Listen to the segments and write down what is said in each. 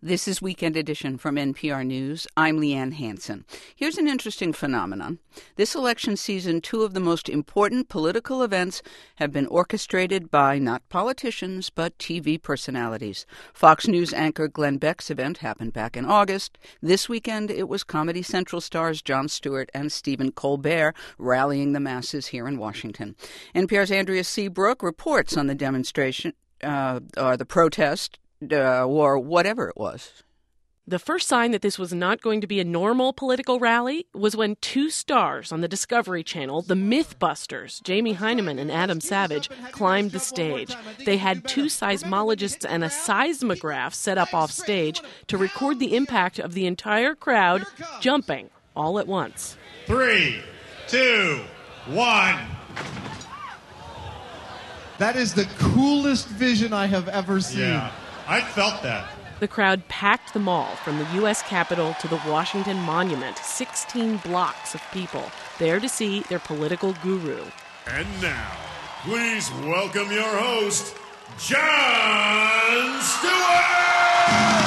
This is Weekend Edition from NPR News. I'm Leanne Hansen. Here's an interesting phenomenon. This election season, two of the most important political events have been orchestrated by not politicians, but TV personalities. Fox News anchor Glenn Beck's event happened back in August. This weekend, it was Comedy Central stars Jon Stewart and Stephen Colbert rallying the masses here in Washington. NPR's Andrea Seabrook reports on the demonstration, or the protest, or whatever it was. The first sign that this was not going to be a normal political rally was when two stars on the Discovery Channel, the Mythbusters, Jamie Hyneman and Adam Savage, climbed the stage. They had two seismologists and a seismograph set up off stage to record the impact of the entire crowd jumping all at once. 3, 2, 1. That is the coolest vision I have ever seen. Yeah, I felt that. The crowd packed the mall from the U.S. Capitol to the Washington Monument, 16 blocks of people, there to see their political guru. And now, please welcome your host, Jon Stewart!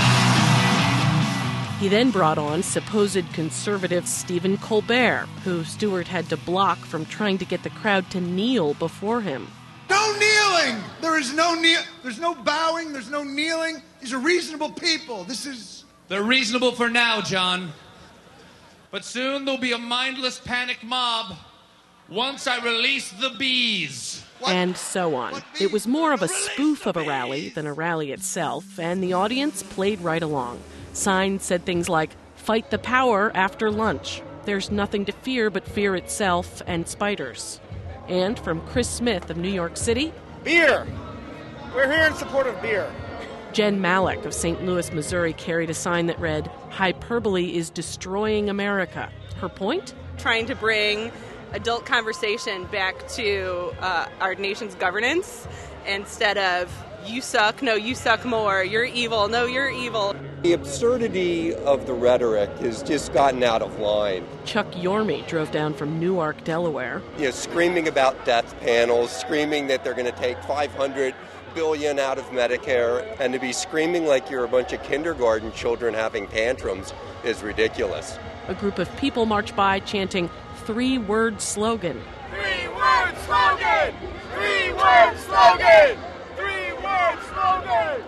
He then brought on supposed conservative Stephen Colbert, who Stewart had to block from trying to get the crowd to kneel before him. No kneeling! There's no bowing, there's no kneeling. These are reasonable people. They're reasonable for now, John. But soon there'll be a mindless panic mob once I release the bees. What? And so on. It was more of a spoof of a rally than a rally itself, and the audience played right along. Signs said things like, "Fight the power after lunch. There's nothing to fear but fear itself and spiders." And from Chris Smith of New York City, beer. We're here in support of beer. Jen Malik of St. Louis, Missouri carried a sign that read, "Hyperbole is destroying America." Her point? Trying to bring adult conversation back to our nation's governance instead of you suck, no, you suck more, you're evil, no, you're evil. The absurdity of the rhetoric has just gotten out of line. Chuck Yormy drove down from Newark, Delaware. Screaming about death panels, screaming that they're going to take $500 billion out of Medicare, and to be screaming like you're a bunch of kindergarten children having tantrums is ridiculous. A group of people marched by chanting three-word slogan. 3-word slogan! 3-word slogan! 3-word slogan!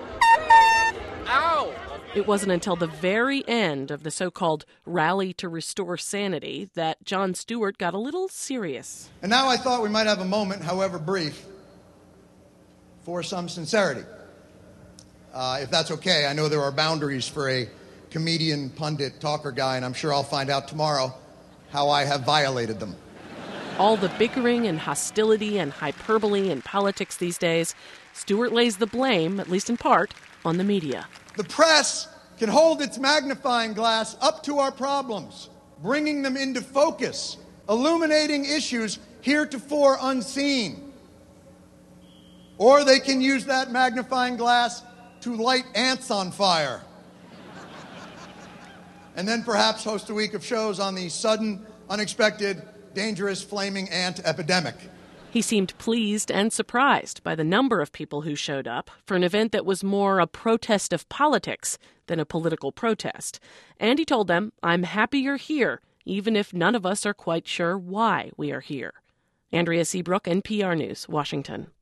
Ow! It wasn't until the very end of the so-called rally to restore sanity that Jon Stewart got a little serious. And now I thought we might have a moment, however brief, for some sincerity. If that's okay, I know there are boundaries for a comedian, pundit, talker guy, and I'm sure I'll find out tomorrow how I have violated them. All the bickering and hostility and hyperbole in politics these days, Stewart lays the blame, at least in part, on the media. The press can hold its magnifying glass up to our problems, bringing them into focus, illuminating issues heretofore unseen. Or they can use that magnifying glass to light ants on fire. And then perhaps host a week of shows on the sudden, unexpected, dangerous flaming ant epidemic. He seemed pleased and surprised by the number of people who showed up for an event that was more a protest of politics than a political protest. And he told them, "I'm happy you're here, even if none of us are quite sure why we are here." Andrea Seabrook, NPR News, Washington.